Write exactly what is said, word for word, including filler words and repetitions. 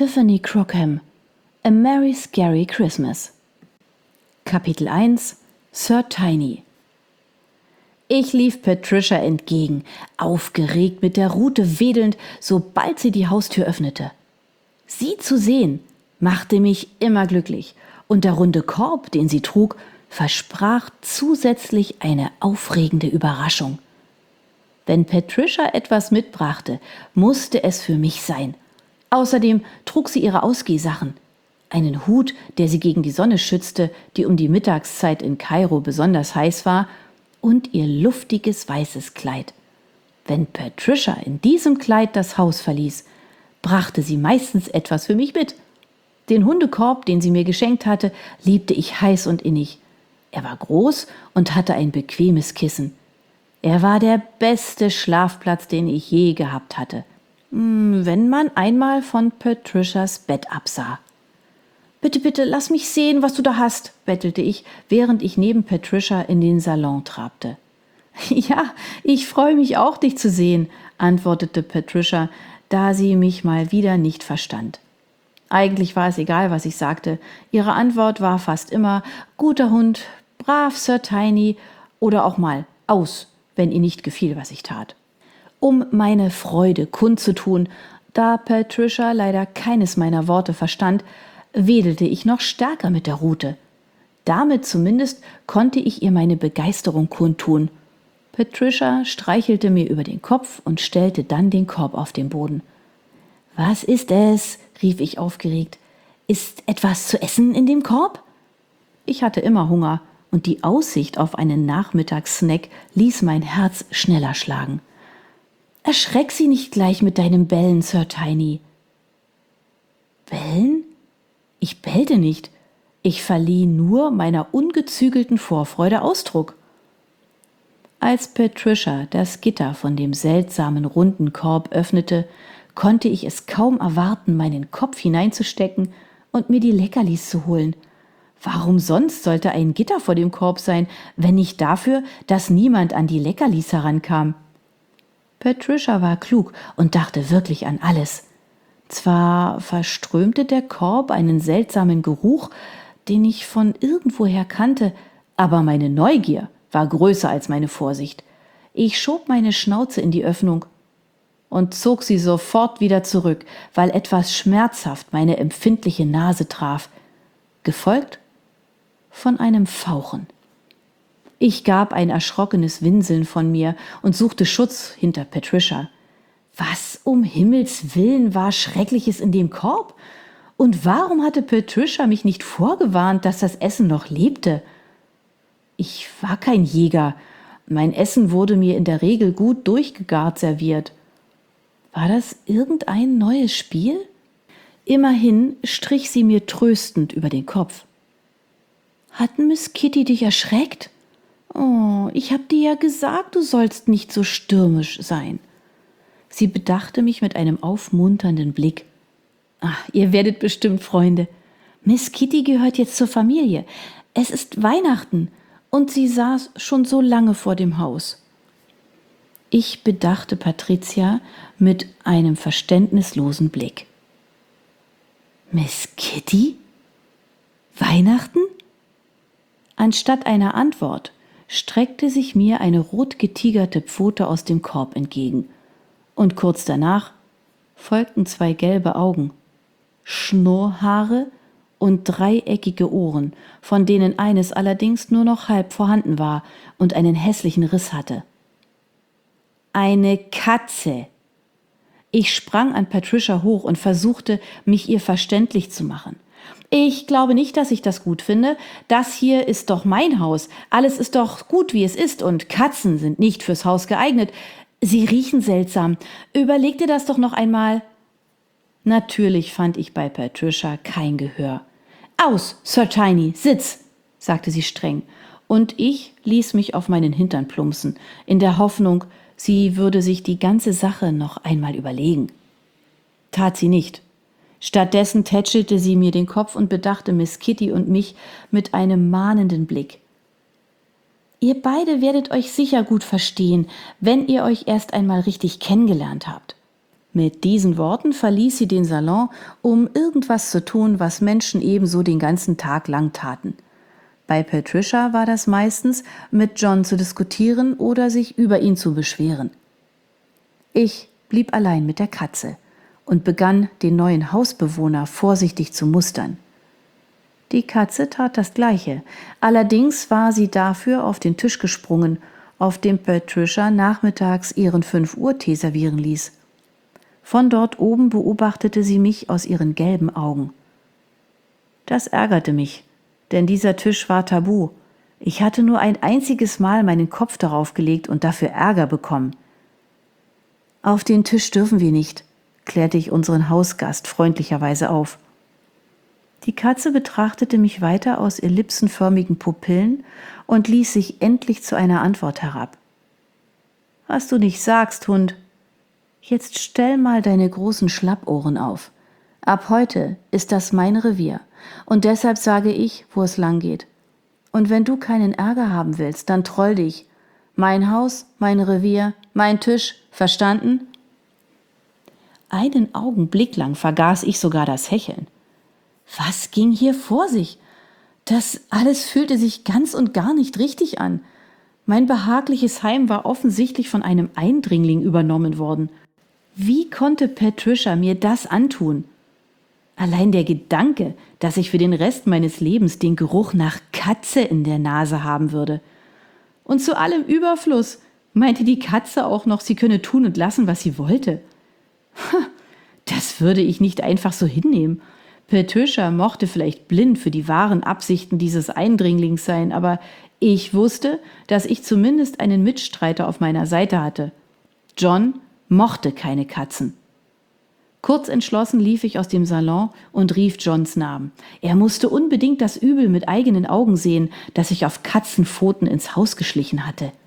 Tiffany Crookham, A Merry Scary Christmas. Kapitel eins Sir Tiny. Ich lief Patricia entgegen, aufgeregt mit der Rute wedelnd, sobald sie die Haustür öffnete. Sie zu sehen, machte mich immer glücklich, und der runde Korb, den sie trug, versprach zusätzlich eine aufregende Überraschung. Wenn Patricia etwas mitbrachte, musste es für mich sein. Außerdem trug sie ihre Ausgehsachen. Einen Hut, der sie gegen die Sonne schützte, die um die Mittagszeit in Kairo besonders heiß war, und ihr luftiges weißes Kleid. Wenn Patricia in diesem Kleid das Haus verließ, brachte sie meistens etwas für mich mit. Den Hundekorb, den sie mir geschenkt hatte, liebte ich heiß und innig. Er war groß und hatte ein bequemes Kissen. Er war der beste Schlafplatz, den ich je gehabt hatte, wenn man einmal von Patricias Bett absah. »Bitte, bitte, lass mich sehen, was du da hast«, bettelte ich, während ich neben Patricia in den Salon trabte. »Ja, ich freue mich auch, dich zu sehen«, antwortete Patricia, da sie mich mal wieder nicht verstand. Eigentlich war es egal, was ich sagte. Ihre Antwort war fast immer »guter Hund«, »brav, Sir Tiny« oder auch mal »aus«, wenn ihr nicht gefiel, was ich tat. Um meine Freude kundzutun, da Patricia leider keines meiner Worte verstand, wedelte ich noch stärker mit der Rute. Damit zumindest konnte ich ihr meine Begeisterung kundtun. Patricia streichelte mir über den Kopf und stellte dann den Korb auf den Boden. »Was ist es?« rief ich aufgeregt. »Ist etwas zu essen in dem Korb?« Ich hatte immer Hunger, und die Aussicht auf einen Nachmittagssnack ließ mein Herz schneller schlagen. »Erschreck sie nicht gleich mit deinem Bellen, Sir Tiny.« »Bellen?« Ich bellte nicht. Ich verlieh nur meiner ungezügelten Vorfreude Ausdruck. Als Patricia das Gitter von dem seltsamen runden Korb öffnete, konnte ich es kaum erwarten, meinen Kopf hineinzustecken und mir die Leckerlis zu holen. Warum sonst sollte ein Gitter vor dem Korb sein, wenn nicht dafür, dass niemand an die Leckerlis herankam? Patricia war klug und dachte wirklich an alles. Zwar verströmte der Korb einen seltsamen Geruch, den ich von irgendwoher kannte, aber meine Neugier war größer als meine Vorsicht. Ich schob meine Schnauze in die Öffnung und zog sie sofort wieder zurück, weil etwas schmerzhaft meine empfindliche Nase traf, gefolgt von einem Fauchen. Ich gab ein erschrockenes Winseln von mir und suchte Schutz hinter Patricia. Was um Himmels Willen war Schreckliches in dem Korb? Und warum hatte Patricia mich nicht vorgewarnt, dass das Essen noch lebte? Ich war kein Jäger. Mein Essen wurde mir in der Regel gut durchgegart serviert. War das irgendein neues Spiel? Immerhin strich sie mir tröstend über den Kopf. »Hat Miss Kitty dich erschreckt? Oh, ich hab dir ja gesagt, du sollst nicht so stürmisch sein.« Sie bedachte mich mit einem aufmunternden Blick. »Ach, ihr werdet bestimmt Freunde. Miss Kitty gehört jetzt zur Familie. Es ist Weihnachten und sie saß schon so lange vor dem Haus.« Ich bedachte Patricia mit einem verständnislosen Blick. »Miss Kitty? Weihnachten?« Anstatt einer Antwort streckte sich mir eine rot getigerte Pfote aus dem Korb entgegen. Und kurz danach folgten zwei gelbe Augen, Schnurrhaare und dreieckige Ohren, von denen eines allerdings nur noch halb vorhanden war und einen hässlichen Riss hatte. Eine Katze! Ich sprang an Patricia hoch und versuchte, mich ihr verständlich zu machen. »Ich glaube nicht, dass ich das gut finde. Das hier ist doch mein Haus. Alles ist doch gut, wie es ist, und Katzen sind nicht fürs Haus geeignet. Sie riechen seltsam. Überleg dir das doch noch einmal.« Natürlich fand ich bei Patricia kein Gehör. »Aus, Sir Tiny, sitz«, sagte sie streng, und ich ließ mich auf meinen Hintern plumpsen, in der Hoffnung, sie würde sich die ganze Sache noch einmal überlegen. Tat sie nicht. Stattdessen tätschelte sie mir den Kopf und bedachte Miss Kitty und mich mit einem mahnenden Blick. »Ihr beide werdet euch sicher gut verstehen, wenn ihr euch erst einmal richtig kennengelernt habt. Mit diesen Worten verließ sie den Salon, um irgendwas zu tun, was Menschen ebenso den ganzen Tag lang taten. Bei Patricia war das meistens, mit John zu diskutieren oder sich über ihn zu beschweren. Ich blieb allein mit der Katze und begann, den neuen Hausbewohner vorsichtig zu mustern. Die Katze tat das Gleiche, allerdings war sie dafür auf den Tisch gesprungen, auf dem Patricia nachmittags ihren fünf Uhr Tee servieren ließ. Von dort oben beobachtete sie mich aus ihren gelben Augen. Das ärgerte mich, denn dieser Tisch war tabu. Ich hatte nur ein einziges Mal meinen Kopf darauf gelegt und dafür Ärger bekommen. »Auf den Tisch dürfen wir nicht«, klärte ich unseren Hausgast freundlicherweise auf. Die Katze betrachtete mich weiter aus ellipsenförmigen Pupillen und ließ sich endlich zu einer Antwort herab. »Was du nicht sagst, Hund. Jetzt stell mal deine großen Schlappohren auf. Ab heute ist das mein Revier und deshalb sage ich, wo es lang geht. Und wenn du keinen Ärger haben willst, dann troll dich. Mein Haus, mein Revier, mein Tisch, verstanden?« Einen Augenblick lang vergaß ich sogar das Hecheln. Was ging hier vor sich? Das alles fühlte sich ganz und gar nicht richtig an. Mein behagliches Heim war offensichtlich von einem Eindringling übernommen worden. Wie konnte Patricia mir das antun? Allein der Gedanke, dass ich für den Rest meines Lebens den Geruch nach Katze in der Nase haben würde. Und zu allem Überfluss meinte die Katze auch noch, sie könne tun und lassen, was sie wollte. Das würde ich nicht einfach so hinnehmen. Patricia mochte vielleicht blind für die wahren Absichten dieses Eindringlings sein, aber ich wusste, dass ich zumindest einen Mitstreiter auf meiner Seite hatte. John mochte keine Katzen. Kurz entschlossen lief ich aus dem Salon und rief Johns Namen. Er musste unbedingt das Übel mit eigenen Augen sehen, das sich auf Katzenpfoten ins Haus geschlichen hatte.